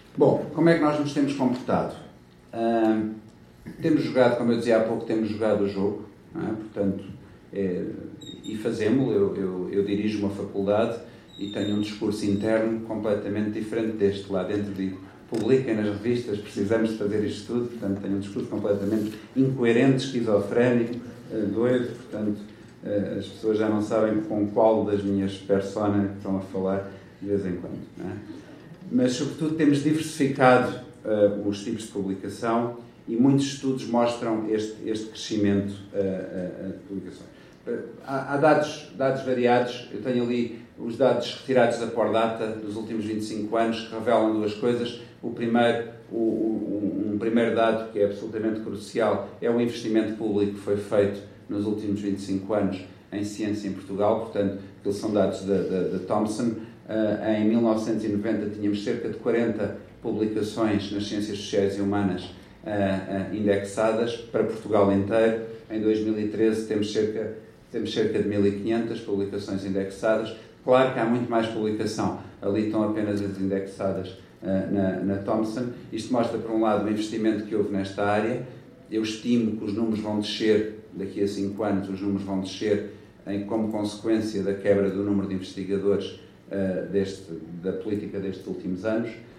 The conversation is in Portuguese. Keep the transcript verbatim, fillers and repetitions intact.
Bom, como é que nós nos temos comportado? Uh, temos jogado, como eu dizia há pouco, temos jogado o jogo, não é? Portanto, é, e fazemos-lo. Eu, eu, eu dirijo uma faculdade e tenho um discurso interno completamente diferente deste. Lá dentro digo, publiquem nas revistas, precisamos de fazer isto tudo. Portanto, tenho um discurso completamente incoerente, esquizofrénico, uh, doido. Portanto, uh, as pessoas já não sabem com qual das minhas personas estão a falar de vez em quando, não é? Mas, sobretudo, temos diversificado uh, os tipos de publicação e muitos estudos mostram este, este crescimento uh, uh, de publicações. Uh, há há dados, dados variados. Eu tenho ali os dados retirados da Pordata dos últimos vinte e cinco anos, que revelam duas coisas. O primeiro, o, o, um primeiro dado que é absolutamente crucial é o investimento público que foi feito nos últimos vinte e cinco anos em ciência em Portugal. Portanto, aqueles são dados da, da, da Thomson. Uh, em mil novecentos e noventa tínhamos cerca de quarenta publicações nas ciências sociais e humanas uh, uh, indexadas para Portugal inteiro. Em dois mil e treze temos cerca, temos cerca de mil e quinhentas publicações indexadas. Claro que há muito mais publicação, ali estão apenas as indexadas uh, na, na Thomson. Isto mostra, por um lado, o investimento que houve nesta área. Eu estimo que os números vão descer, daqui a cinco anos os números vão descer em, como consequência da quebra do número de investigadores Uh, deste, da política destes últimos anos,